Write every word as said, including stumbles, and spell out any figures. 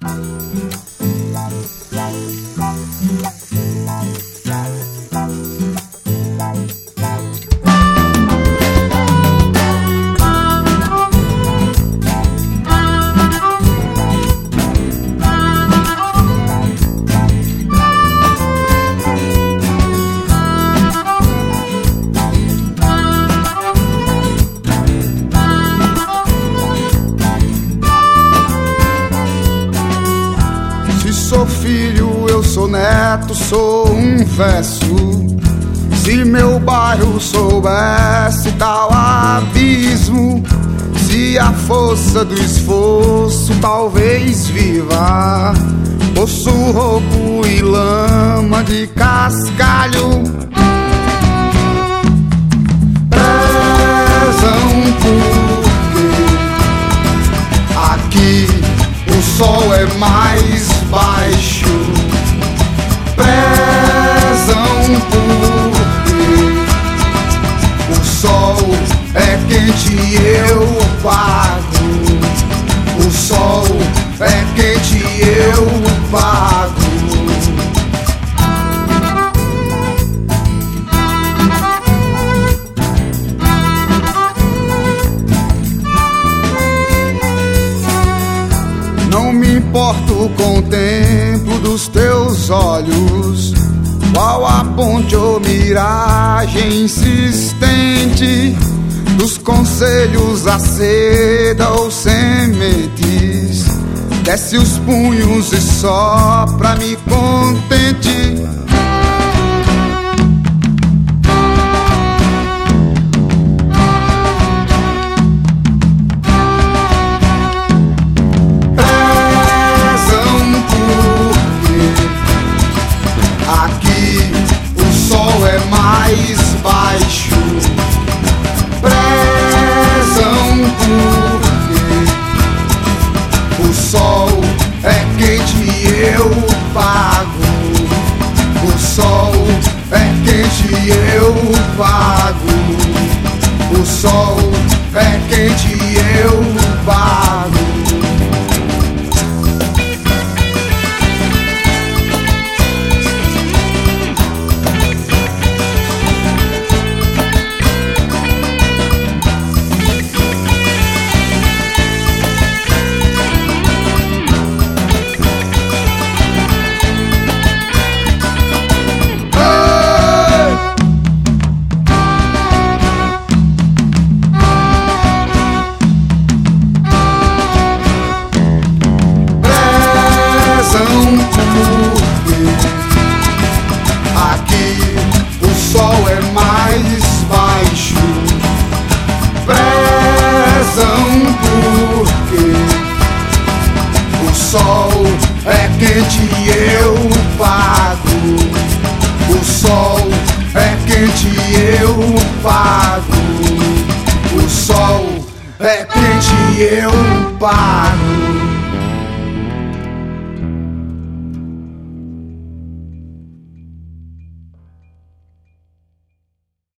Sou filho, eu sou neto, sou um verso. Se meu bairro soubesse tal abismo, se a força do esforço talvez viva, poço roubo e lama de cascalho, prezam porque aqui o sol é mais baixo, prezam porque o sol é quente e eu pago, o sol é quente e eu pago. Não me importo com o tempo dos teus olhos, qual a ponte ou miragem insistente, dos conselhos a seda ou sementes, desce os punhos e sopra-me contente. Aqui o sol é mais baixo, prezam porque o sol é quente e eu pago, o sol é quente e eu pago, o sol é quente e eu pago. Aqui o sol é mais baixo, prezam porque o sol é quente e eu pago, o sol é quente e eu pago, o sol é quente e eu pago.